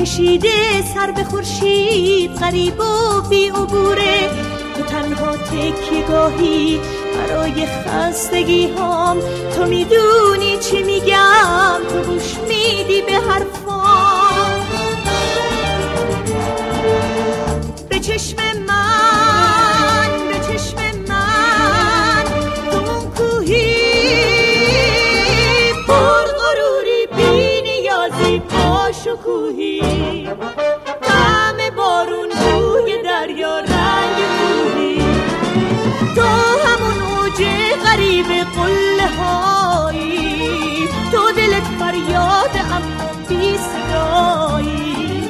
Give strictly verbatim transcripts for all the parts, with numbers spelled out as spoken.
کشیده سر به خورشید، غریب و بی عبوره. تو تنها تکیه‌گاهی برای خستگی هام، تو میدونی چی میگم، تو گوش میدی به حرفام. به چشم من، به چشم من، تو اون کوهی پر غروری، بی نیازی، با شکوهی، طعم بارون، بوی دریا، رنگ کوهی. تو همون اوج غریب قله هایی، تو دلت فریاد اما بی صدایی.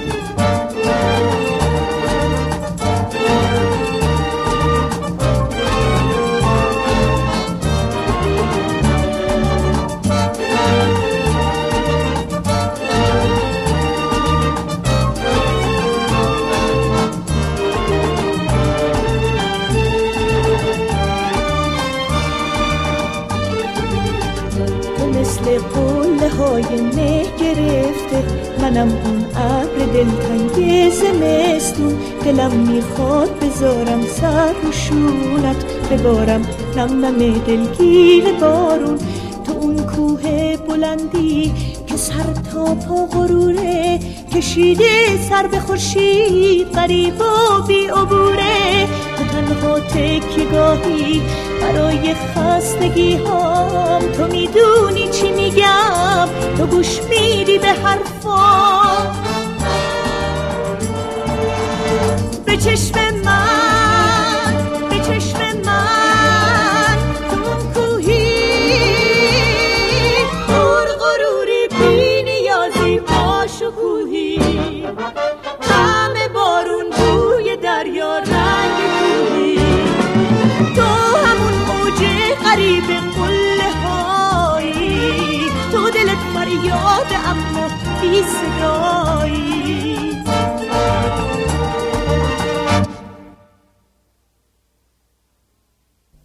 مثل قله های مه گرفته، منم اون ابر دلتنگ زمستون. دلم میخواد بذارم سر رو شونت، ببارم نم نم دلگیر بارون. تو اون کوه بلندی که سر تا پا غروره، کشیده سر به خورشید، غریب و بی عبوره. تو تنها تکیه‌گاهی برای خستگی هام، تو میدونی چی میگم، تو گوش میدی به حرفام. به چشم من، به چشم من، تو اون کوهی پر غروری، بی نیازی، با شکوهی، طعم بارون، بوی دریا، رنگ کوهی. تو همون اوج غریب قله هایی، تو دلت فریاد اما بی صدایی.